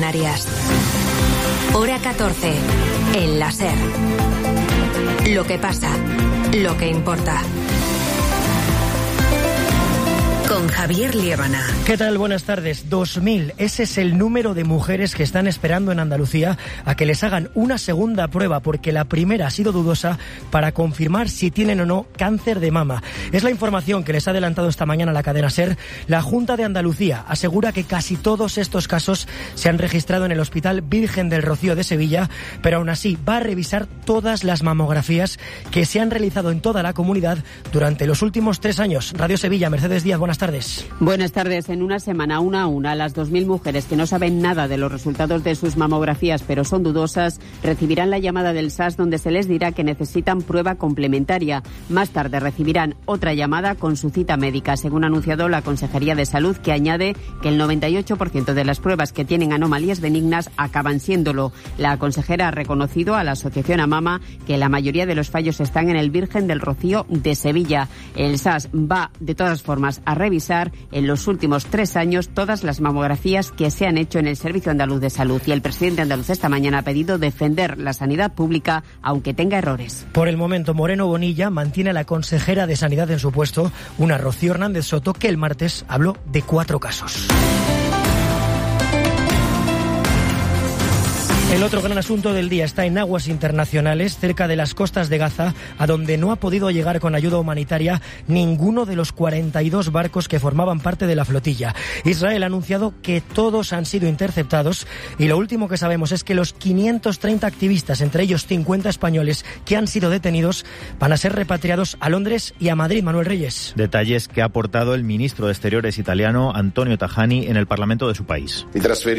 Canarias. Hora 14, en la SER. Lo que pasa, lo que importa. Con Javier Liébana. ¿Qué tal? Buenas tardes. 2000. Ese es el número de mujeres que están esperando en Andalucía a que les hagan una segunda prueba, porque la primera ha sido dudosa, para confirmar si tienen o no cáncer de mama. Es la información que les ha adelantado esta mañana la cadena SER. La Junta de Andalucía asegura que casi todos estos casos se han registrado en el Hospital Virgen del Rocío de Sevilla, pero aún así va a revisar todas las mamografías que se han realizado en toda la comunidad durante los últimos 3 años. Radio Sevilla, Mercedes Díaz, buenas tardes. Buenas tardes. En una semana, una a una, las 2.000 mujeres que no saben nada de los resultados de sus mamografías, pero son dudosas, recibirán la llamada del SAS donde se les dirá que necesitan prueba complementaria. Más tarde recibirán otra llamada con su cita médica, según ha anunciado la Consejería de Salud, que añade que el 98% de las pruebas que tienen anomalías benignas acaban siéndolo. La consejera ha reconocido a la Asociación Amama que la mayoría de los fallos están en el Virgen del Rocío de Sevilla. El SAS va, de todas formas, a revisar en los últimos 3 años todas las mamografías que se han hecho en el Servicio Andaluz de Salud. Y el presidente andaluz esta mañana ha pedido defender la sanidad pública, aunque tenga errores. Por el momento, Moreno Bonilla mantiene a la consejera de Sanidad en su puesto, una Rocío Hernández Soto, que el martes habló de 4 casos. El otro gran asunto del día está en aguas internacionales, cerca de las costas de Gaza, a donde no ha podido llegar con ayuda humanitaria ninguno de los 42 barcos que formaban parte de la flotilla. Israel ha anunciado que todos han sido interceptados y lo último que sabemos es que los 530 activistas, entre ellos 50 españoles, que han sido detenidos, van a ser repatriados a Londres y a Madrid. Manuel Reyes. Detalles que ha aportado el ministro de Exteriores italiano, Antonio Tajani, en el Parlamento de su país.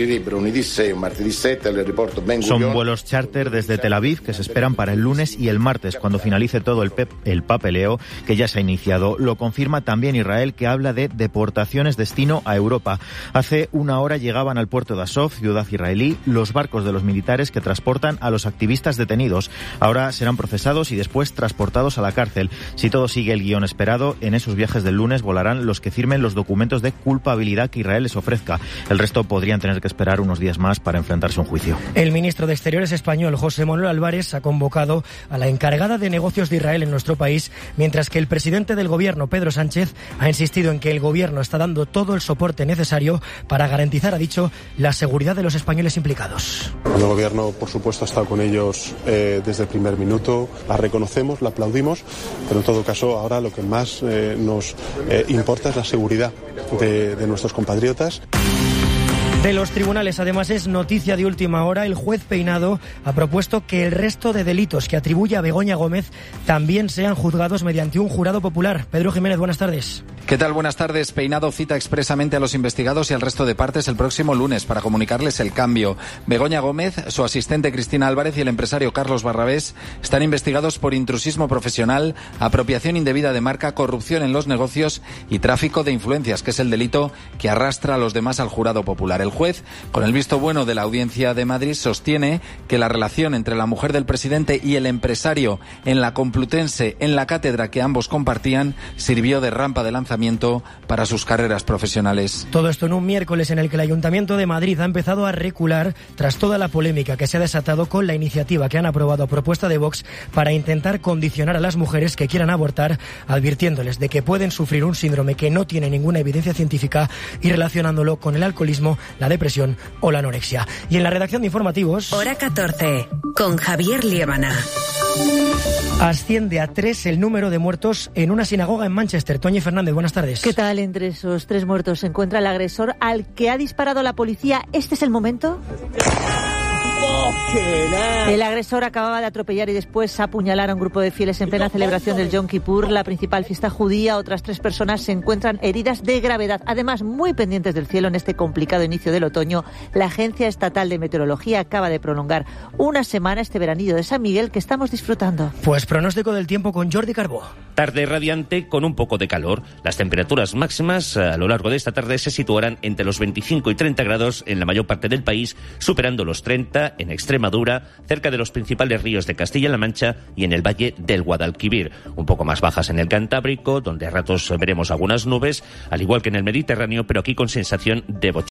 Son vuelos charter desde Tel Aviv que se esperan para el lunes y el martes, cuando finalice todo el papeleo que ya se ha iniciado. Lo confirma también Israel, que habla de deportaciones destino a Europa. Hace una hora llegaban al puerto de Azov, ciudad israelí, los barcos de los militares que transportan a los activistas detenidos. Ahora serán procesados y después transportados a la cárcel. Si todo sigue el guión esperado, en esos viajes del lunes volarán los que firmen los documentos de culpabilidad que Israel les ofrezca. El resto podrían tener que esperar unos días más para enfrentarse a un juicio. El ministro de Exteriores español, José Manuel Álvarez, ha convocado a la encargada de negocios de Israel en nuestro país, mientras que el presidente del gobierno, Pedro Sánchez, ha insistido en que el gobierno está dando todo el soporte necesario para garantizar, ha dicho, la seguridad de los españoles implicados. El gobierno, por supuesto, ha estado con ellos desde el primer minuto. La reconocemos, la aplaudimos, pero en todo caso ahora lo que más nos importa es la seguridad de nuestros compatriotas. De los tribunales, además, es noticia de última hora. El juez Peinado ha propuesto que el resto de delitos que atribuye a Begoña Gómez también sean juzgados mediante un jurado popular. Pedro Jiménez, buenas tardes. ¿Qué tal? Buenas tardes. Peinado cita expresamente a los investigados y al resto de partes el próximo lunes para comunicarles el cambio. Begoña Gómez, su asistente Cristina Álvarez y el empresario Carlos Barrabés están investigados por intrusismo profesional, apropiación indebida de marca, corrupción en los negocios y tráfico de influencias, que es el delito que arrastra a los demás al jurado popular. El juez, con el visto bueno de la Audiencia de Madrid, sostiene que la relación entre la mujer del presidente y el empresario en la Complutense, en la cátedra que ambos compartían, sirvió de rampa de lanzamiento para sus carreras profesionales. Todo esto en un miércoles en el que el Ayuntamiento de Madrid ha empezado a recular tras toda la polémica que se ha desatado con la iniciativa que han aprobado a propuesta de Vox para intentar condicionar a las mujeres que quieran abortar, advirtiéndoles de que pueden sufrir un síndrome que no tiene ninguna evidencia científica y relacionándolo con el alcoholismo, la depresión o la anorexia. Y en la redacción de informativos... Hora 14, con Javier Liébana. Asciende a 3 el número de muertos en una sinagoga en Manchester. Toñi Fernández, buenas tardes. ¿Qué tal? Entre esos 3 muertos se encuentra el agresor al que ha disparado la policía. ¿Este es el momento? El agresor acababa de atropellar y después apuñalar a un grupo de fieles en plena celebración del Yom Kippur, la principal fiesta judía. Otras 3 personas se encuentran heridas de gravedad. Además, muy pendientes del cielo en este complicado inicio del otoño, la Agencia Estatal de Meteorología acaba de prolongar una semana este veranillo de San Miguel que estamos disfrutando. Pues pronóstico del tiempo con Jordi Carbó. Tarde radiante con un poco de calor. Las temperaturas máximas a lo largo de esta tarde se situarán entre los 25 y 30 grados en la mayor parte del país, superando los 30 en Extremadura, cerca de los principales ríos de Castilla-La Mancha y en el valle del Guadalquivir. Un poco más bajas en el Cantábrico, donde a ratos veremos algunas nubes, al igual que en el Mediterráneo, pero aquí con sensación de bochorno.